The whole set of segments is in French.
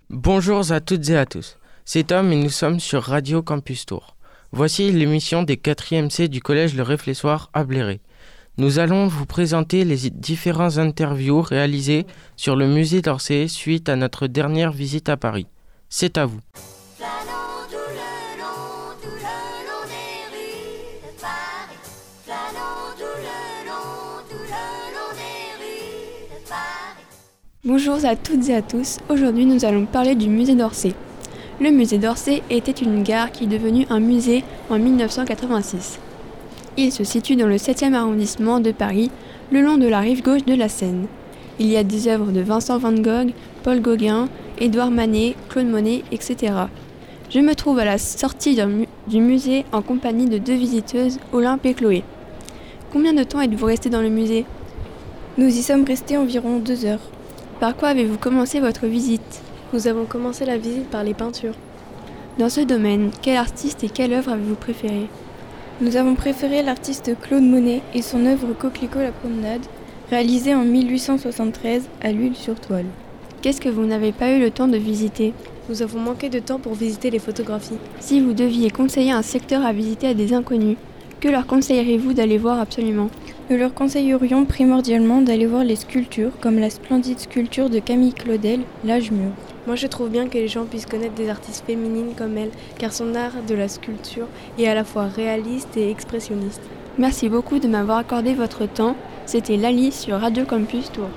Bonjour à toutes et à tous, c'est Tom et nous sommes sur Radio Campus Tour. Voici l'émission des 4e C du collège Le Réfléchoir à Bléré. Nous allons vous présenter les différents interviews réalisées sur le musée d'Orsay suite à notre dernière visite à Paris. C'est à vous. Bonjour à toutes et à tous, aujourd'hui nous allons parler du musée d'Orsay. Le musée d'Orsay était une gare qui est devenue un musée en 1986. Il se situe dans le 7e arrondissement de Paris, le long de la rive gauche de la Seine. Il y a des œuvres de Vincent van Gogh, Paul Gauguin, Édouard Manet, Claude Monet, etc. Je me trouve à la sortie du musée en compagnie de 2 visiteuses, Olympe et Chloé. Combien de temps êtes-vous restés dans le musée ? Nous y sommes restés environ 2 heures. Par quoi avez-vous commencé votre visite ? Nous avons commencé la visite par les peintures. Dans ce domaine, quel artiste et quelle œuvre avez-vous préféré ? Nous avons préféré l'artiste Claude Monet et son œuvre Coquelicot la promenade, réalisée en 1873 à l'huile sur toile. Qu'est-ce que vous n'avez pas eu le temps de visiter ? Nous avons manqué de temps pour visiter les photographies. Si vous deviez conseiller un secteur à visiter à des inconnus, que leur conseillerez-vous d'aller voir absolument ? Nous leur conseillerions primordialement d'aller voir les sculptures, comme la splendide sculpture de Camille Claudel, L'âge mûr. Moi je trouve bien que les gens puissent connaître des artistes féminines comme elle, car son art de la sculpture est à la fois réaliste et expressionniste. Merci beaucoup de m'avoir accordé votre temps. C'était Lali sur Radio Campus Tour.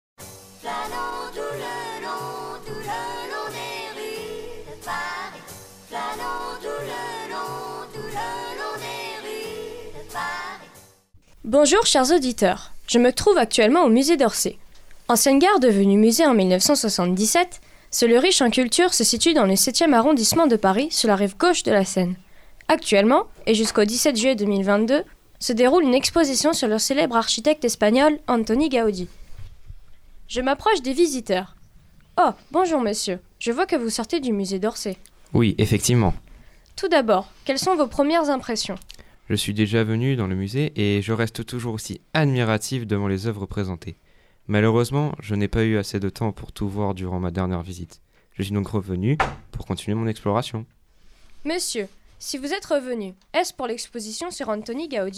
Bonjour chers auditeurs, je me trouve actuellement au musée d'Orsay. Ancienne gare devenue musée en 1977, ce lieu riche en culture se situe dans le 7e arrondissement de Paris, sur la rive gauche de la Seine. Actuellement, et jusqu'au 17 juillet 2022, se déroule une exposition sur le célèbre architecte espagnol Antoni Gaudí. Je m'approche des visiteurs. Oh, bonjour monsieur, je vois que vous sortez du musée d'Orsay. Oui, effectivement. Tout d'abord, quelles sont vos premières impressions ? Je suis déjà venu dans le musée et je reste toujours aussi admiratif devant les œuvres présentées. Malheureusement, je n'ai pas eu assez de temps pour tout voir durant ma dernière visite. Je suis donc revenu pour continuer mon exploration. Monsieur, si vous êtes revenu, est-ce pour l'exposition sur Antoni Gaudí ?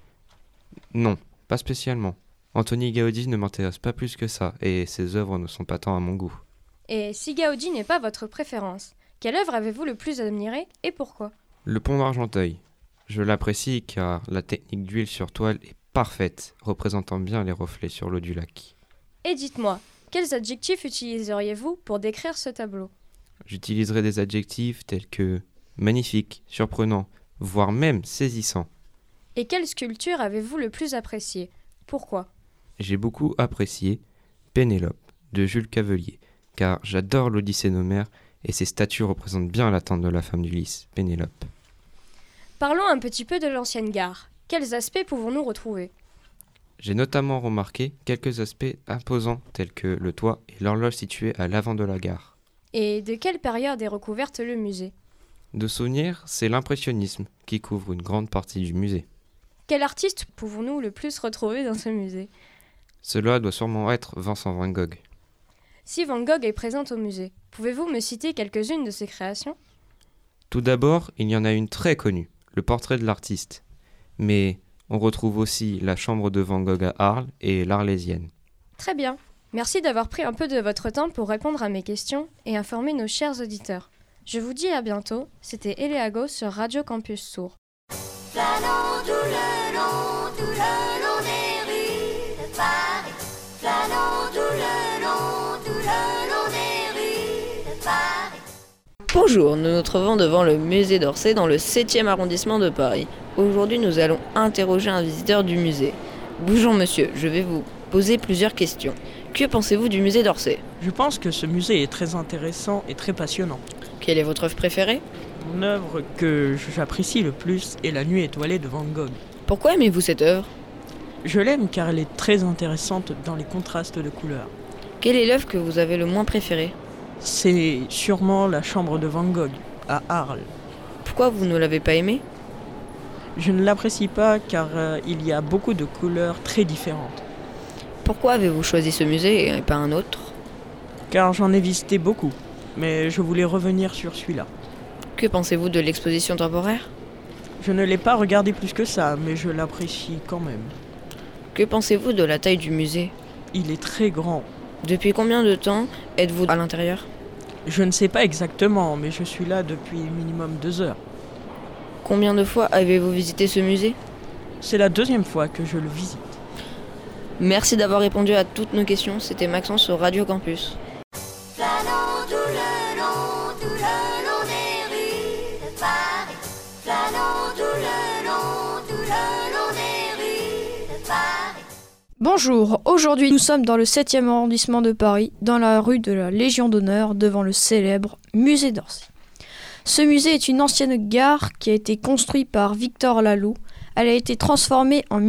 Non, pas spécialement. Antoni Gaudí ne m'intéresse pas plus que ça et ses œuvres ne sont pas tant à mon goût. Et si Gaudí n'est pas votre préférence, quelle œuvre avez-vous le plus admirée et pourquoi ? Le pont d'Argenteuil. Je l'apprécie car la technique d'huile sur toile est parfaite, représentant bien les reflets sur l'eau du lac. Et dites-moi, quels adjectifs utiliseriez-vous pour décrire ce tableau ? J'utiliserai des adjectifs tels que magnifique, surprenant, voire même saisissant. Et quelle sculpture avez-vous le plus appréciée ? Pourquoi ? J'ai beaucoup apprécié Pénélope de Jules Cavelier, car j'adore l'Odyssée d'Homère et ces statues représentent bien l'attente de la femme d'Ulysse, Pénélope. Parlons un petit peu de l'ancienne gare. Quels aspects pouvons-nous retrouver ? J'ai notamment remarqué quelques aspects imposants tels que le toit et l'horloge située à l'avant de la gare. Et de quelle période est recouverte le musée ? De souvenir, c'est l'impressionnisme qui couvre une grande partie du musée. Quel artiste pouvons-nous le plus retrouver dans ce musée ? Cela doit sûrement être Vincent van Gogh. Si Van Gogh est présent au musée, pouvez-vous me citer quelques-unes de ses créations ? Tout d'abord, il y en a une très connue, le portrait de l'artiste. Mais on retrouve aussi la chambre de Van Gogh à Arles et l'Arlésienne. Très bien. Merci d'avoir pris un peu de votre temps pour répondre à mes questions et informer nos chers auditeurs. Je vous dis à bientôt. C'était Eléago sur Radio Campus Tour. Flânons tout le long des rues de Paris. Flânons tout le long des rues de Paris. Bonjour, nous nous trouvons devant le musée d'Orsay dans le 7e arrondissement de Paris. Aujourd'hui, nous allons interroger un visiteur du musée. Bonjour monsieur, je vais vous poser plusieurs questions. Que pensez-vous du musée d'Orsay ? Je pense que ce musée est très intéressant et très passionnant. Quelle est votre œuvre préférée ? Mon œuvre que j'apprécie le plus est La Nuit étoilée de Van Gogh. Pourquoi aimez-vous cette œuvre ? Je l'aime car elle est très intéressante dans les contrastes de couleurs. Quelle est l'œuvre que vous avez le moins préférée ? C'est sûrement la chambre de Van Gogh, à Arles. Pourquoi vous ne l'avez pas aimée ? Je ne l'apprécie pas car il y a beaucoup de couleurs très différentes. Pourquoi avez-vous choisi ce musée et pas un autre ? Car j'en ai visité beaucoup. mais je voulais revenir sur celui-là. Que pensez-vous de l'exposition temporaire ? Je ne l'ai pas regardé plus que ça, mais je l'apprécie quand même. Que pensez-vous de la taille du musée ? Il est très grand. Depuis combien de temps êtes-vous à l'intérieur ? Je ne sais pas exactement, mais je suis là depuis minimum 2 heures. Combien de fois avez-vous visité ce musée ? C'est la 2e fois que je le visite. Merci d'avoir répondu à toutes nos questions. C'était Maxence sur Radio Campus. Flânons tout le long des rues de Paris. Flânons tout le long des rues de Paris. Bonjour, aujourd'hui nous sommes dans le 7e arrondissement de Paris, dans la rue de la Légion d'honneur, devant le célèbre musée d'Orsay. Ce musée est une ancienne gare qui a été construite par Victor Laloux. Elle a été transformée en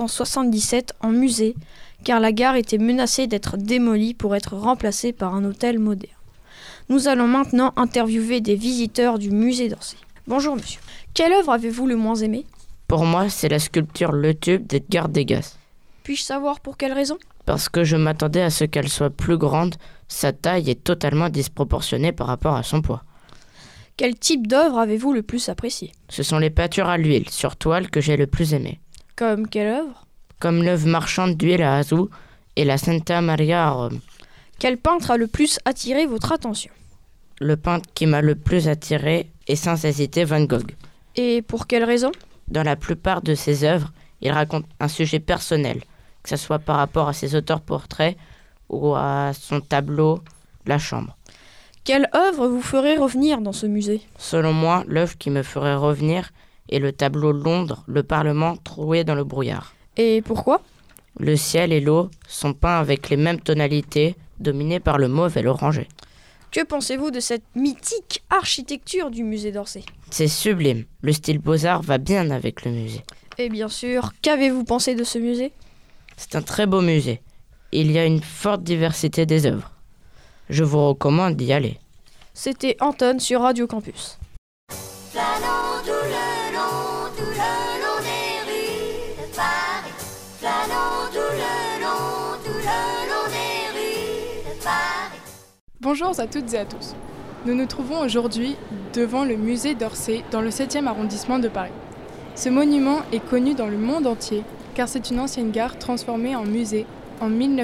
1977 en musée, car la gare était menacée d'être démolie pour être remplacée par un hôtel moderne. Nous allons maintenant interviewer des visiteurs du musée d'Orsay. Bonjour monsieur, quelle œuvre avez-vous le moins aimée ? Pour moi, c'est la sculpture Le Tube d'Edgar Degas. Puis-je savoir pour quelle raison ? Parce que je m'attendais à ce qu'elle soit plus grande, sa taille est totalement disproportionnée par rapport à son poids. Quel type d'œuvre avez-vous le plus apprécié ? Ce sont les peintures à l'huile sur toile que j'ai le plus aimé. Comme quelle œuvre ? Comme l'œuvre marchande d'huile à Azou et la Santa Maria à Rome. Quel peintre a le plus attiré votre attention ? Le peintre qui m'a le plus attiré est sans hésiter Van Gogh. Et pour quelle raison ? Dans la plupart de ses œuvres, il raconte un sujet personnel, que ce soit par rapport à ses auteurs portraits ou à son tableau La Chambre. Quelle œuvre vous ferait revenir dans ce musée ? Selon moi, l'œuvre qui me ferait revenir est le tableau Londres, le Parlement troué dans le brouillard. Et pourquoi ? Le ciel et l'eau sont peints avec les mêmes tonalités, dominés par le mauve et l'orangé. Que pensez-vous de cette mythique architecture du musée d'Orsay ? C'est sublime, le style Beaux-Arts va bien avec le musée. Et bien sûr, qu'avez-vous pensé de ce musée ? C'est un très beau musée. Il y a une forte diversité des œuvres. Je vous recommande d'y aller. C'était Anton sur Radio Campus. Flânons tout le long des rues de Paris. Flânons tout le long des rues de Paris. Bonjour à toutes et à tous. Nous nous trouvons aujourd'hui devant le musée d'Orsay dans le 7e arrondissement de Paris. Ce monument est connu dans le monde entier car c'est une ancienne gare transformée en musée en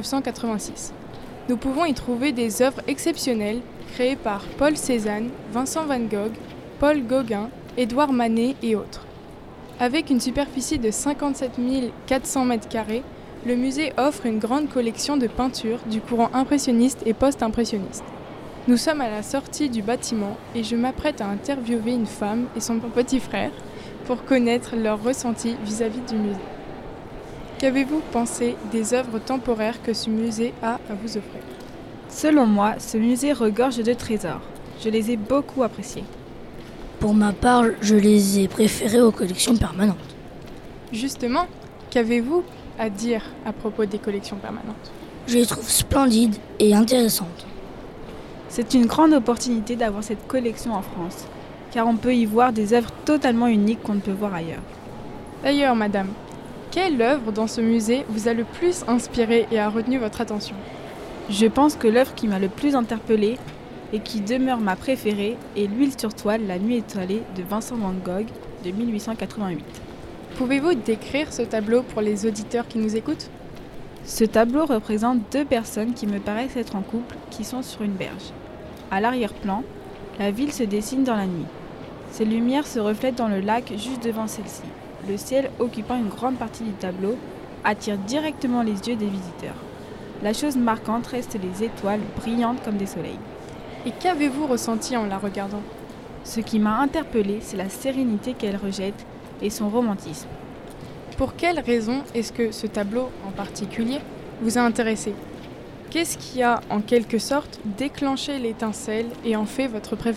1986. Nous pouvons y trouver des œuvres exceptionnelles créées par Paul Cézanne, Vincent van Gogh, Paul Gauguin, Édouard Manet et autres. Avec une superficie de 57 400 m², le musée offre une grande collection de peintures du courant impressionniste et post-impressionniste. Nous sommes à la sortie du bâtiment et je m'apprête à interviewer une femme et son petit frère pour connaître leur ressenti vis-à-vis du musée. Qu'avez-vous pensé des œuvres temporaires que ce musée a à vous offrir ? Selon moi, ce musée regorge de trésors. Je les ai beaucoup appréciés. Pour ma part, je les ai préférés aux collections permanentes. Justement, qu'avez-vous à dire à propos des collections permanentes ? Je les trouve splendides et intéressantes. C'est une grande opportunité d'avoir cette collection en France, car on peut y voir des œuvres totalement uniques qu'on ne peut voir ailleurs. D'ailleurs, madame, quelle œuvre dans ce musée vous a le plus inspiré et a retenu votre attention ? Je pense que l'œuvre qui m'a le plus interpellée et qui demeure ma préférée est L'huile sur toile, la nuit étoilée de Vincent van Gogh de 1888. Pouvez-vous décrire ce tableau pour les auditeurs qui nous écoutent ? Ce tableau représente 2 personnes qui me paraissent être en couple qui sont sur une berge. À l'arrière-plan, la ville se dessine dans la nuit. Ces lumières se reflètent dans le lac juste devant celle-ci. Le ciel, occupant une grande partie du tableau, attire directement les yeux des visiteurs. La chose marquante reste les étoiles brillantes comme des soleils. Et qu'avez-vous ressenti en la regardant ? Ce qui m'a interpellée, c'est la sérénité qu'elle rejette et son romantisme. Pour quelle raison est-ce que ce tableau en particulier vous a intéressé ? Qu'est-ce qui a, en quelque sorte, déclenché l'étincelle et en fait votre préféré ?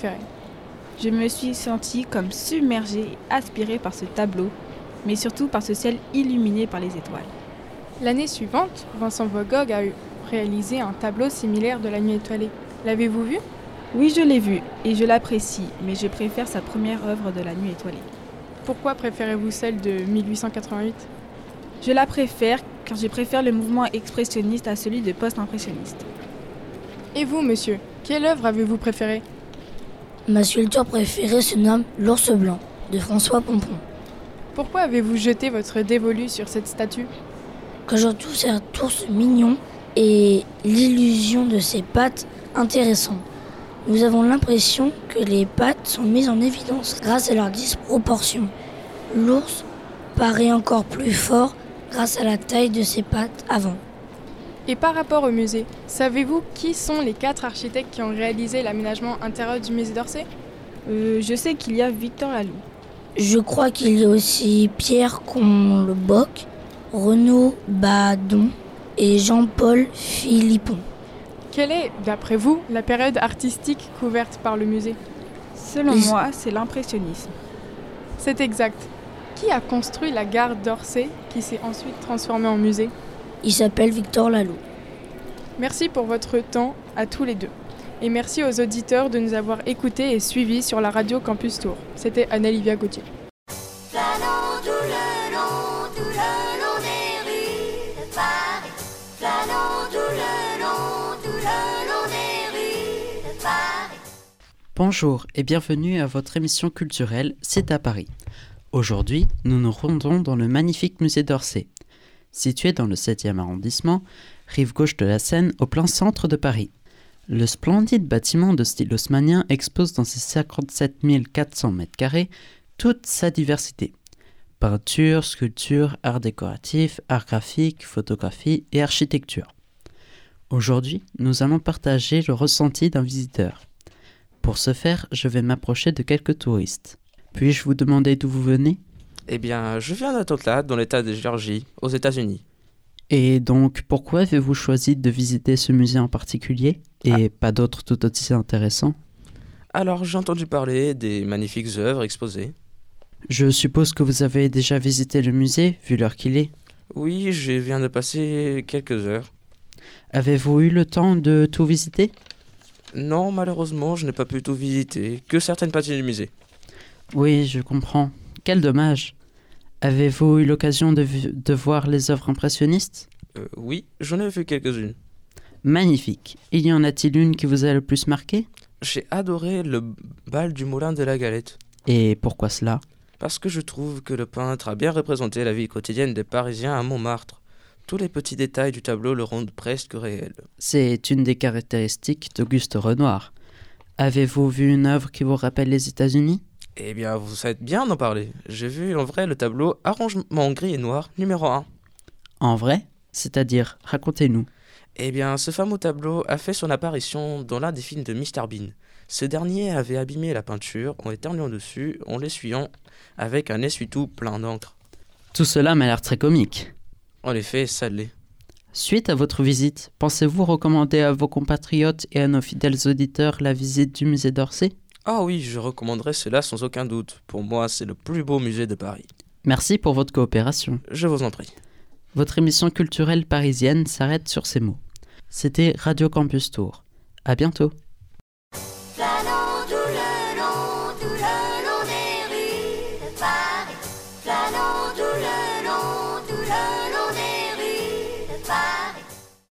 Je me suis sentie comme submergée et aspirée par ce tableau, mais surtout par ce ciel illuminé par les étoiles. L'année suivante, Vincent van Gogh a réalisé un tableau similaire de la nuit étoilée. L'avez-vous vu ? Oui, je l'ai vu et je l'apprécie, mais je préfère sa première œuvre de la nuit étoilée. Pourquoi préférez-vous celle de 1888 ? Je la préfère car je préfère le mouvement expressionniste à celui de post-impressionniste. Et vous, monsieur, Quelle œuvre avez-vous préférée? Ma sculpture préférée se nomme L'ours blanc de François Pompon. Pourquoi avez-vous jeté votre dévolu sur cette statue? Que je trouve cet ours mignon et l'illusion de ses pattes intéressante. Nous avons l'impression que les pattes sont mises en évidence grâce à leur disproportion. L'ours paraît encore plus fort grâce à la taille de ses pattes avant. Et par rapport au musée, savez-vous qui sont les 4 architectes qui ont réalisé l'aménagement intérieur du musée d'Orsay? Je sais qu'il y a Victor Laloux. Je crois qu'il y a aussi Pierre Comleboc, Renaud Badon et Jean-Paul Philippon. Quelle est, d'après vous, la période artistique couverte par le musée? Selon moi, c'est l'impressionnisme. C'est exact. Qui a construit la gare d'Orsay qui s'est ensuite transformée en musée? Il s'appelle Victor Laloux. Merci pour votre temps à tous les deux. Et merci aux auditeurs de nous avoir écoutés et suivis sur la radio Campus Tour. C'était Anna-Livia Gauthier. Flânons tout le long des rues de Paris. Flânons tout le long des rues de Paris. Bonjour et bienvenue à votre émission culturelle C'est à Paris. Aujourd'hui, nous nous rendons dans le magnifique musée d'Orsay. Situé dans le 7e arrondissement, rive gauche de la Seine, au plein centre de Paris. Le splendide bâtiment de style haussmannien expose dans ses 57 400 m² toute sa diversité. Peinture, sculpture, art décoratif, art graphique, photographie et architecture. Aujourd'hui, nous allons partager le ressenti d'un visiteur. Pour ce faire, je vais m'approcher de quelques touristes. Puis-je vous demander d'où vous venez ? Eh bien, je viens d'Atlanta, dans l'état de Géorgie, aux États-Unis. Et donc, pourquoi avez-vous choisi de visiter ce musée en particulier et pas d'autres tout aussi intéressants ? Alors, j'ai entendu parler des magnifiques œuvres exposées. Je suppose que vous avez déjà visité le musée, vu l'heure qu'il est ? Oui, je viens de passer quelques heures. Avez-vous eu le temps de tout visiter ? Non, malheureusement, je n'ai pas pu tout visiter, que certaines parties du musée. Oui, je comprends. Quel dommage. Avez-vous eu l'occasion de voir les œuvres impressionnistes ? Oui, j'en ai vu quelques-unes. Magnifique. Il y en a-t-il une qui vous a le plus marqué ? J'ai adoré le bal du Moulin de la Galette. Et pourquoi cela ? Parce que je trouve que le peintre a bien représenté la vie quotidienne des Parisiens à Montmartre. Tous les petits détails du tableau le rendent presque réel. C'est une des caractéristiques d'Auguste Renoir. Avez-vous vu une œuvre qui vous rappelle les États-Unis ? Eh bien, vous faites bien d'en parler. J'ai vu en vrai le tableau Arrangement gris et noir, numéro 1. En vrai ? C'est-à-dire, racontez-nous. Eh bien, ce fameux tableau a fait son apparition dans l'un des films de Mr Bean. Ce dernier avait abîmé la peinture en éternuant dessus, en l'essuyant avec un essuie-tout plein d'encre. Tout cela m'a l'air très comique. En effet, ça l'est. Suite à votre visite, pensez-vous recommander à vos compatriotes et à nos fidèles auditeurs la visite du musée d'Orsay ? Ah oui, je recommanderais cela sans aucun doute. Pour moi, c'est le plus beau musée de Paris. Merci pour votre coopération. Je vous en prie. Votre émission culturelle parisienne s'arrête sur ces mots. C'était Radio Campus Tour. À bientôt.